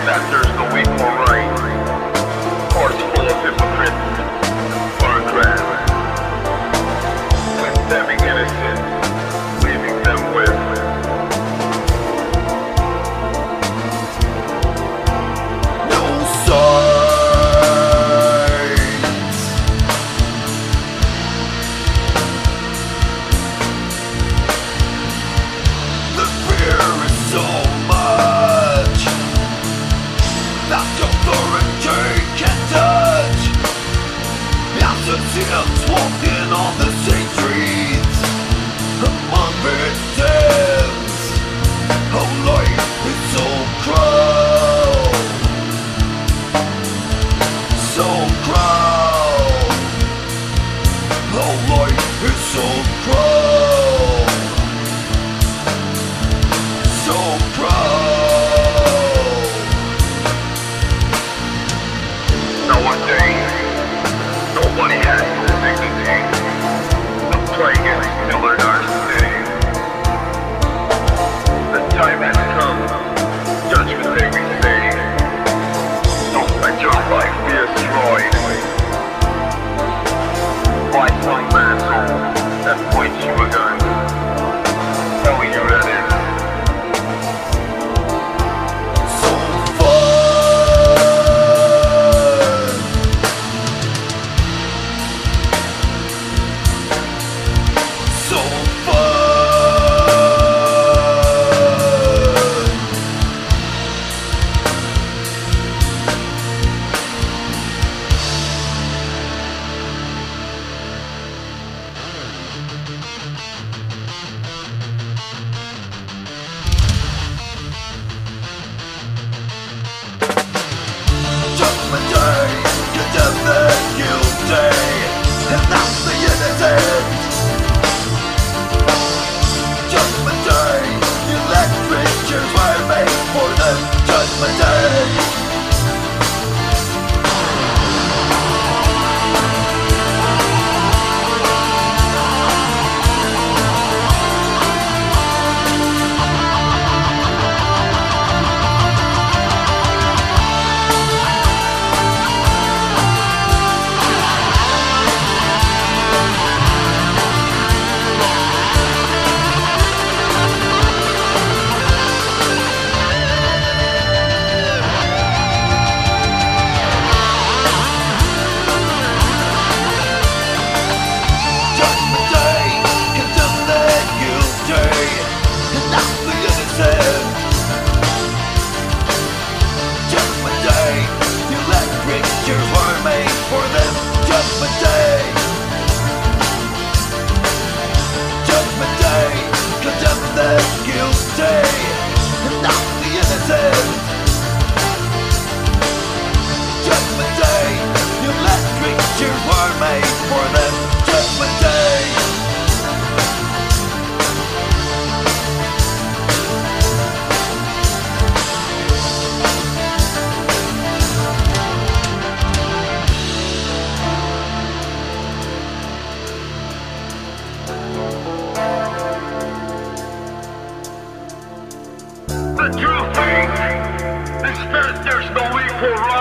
that there's no equal right. Hearts full of hypocrites, autocrats, condemning innocent, leaving them with no sides. The fear is so much that authority can't touch. Assassins walking on the same streets among victims. Oh, life is so cruel, so cruel. Oh, life is so cruel, so cruel. Nowadays, nobody has the dignity of playing any pillar in our city. The time has come, judgment day we say. Don't let your life be destroyed by some manhole that points you a gun, telling you that it's so fun. So fun. Judgment day, condemn the guilty, and not the innocent. Judgment day, electric chairs were made for them. Judgment day. Judgment day, condemn the guilty, and not the innocent. Judgment day, electric chairs were made for them. Judgment day. Judgment day, condemn the guilty, and not the innocent. Judgment day, electric chairs were made for them. Judgment day. The true thing is that there's no equal right.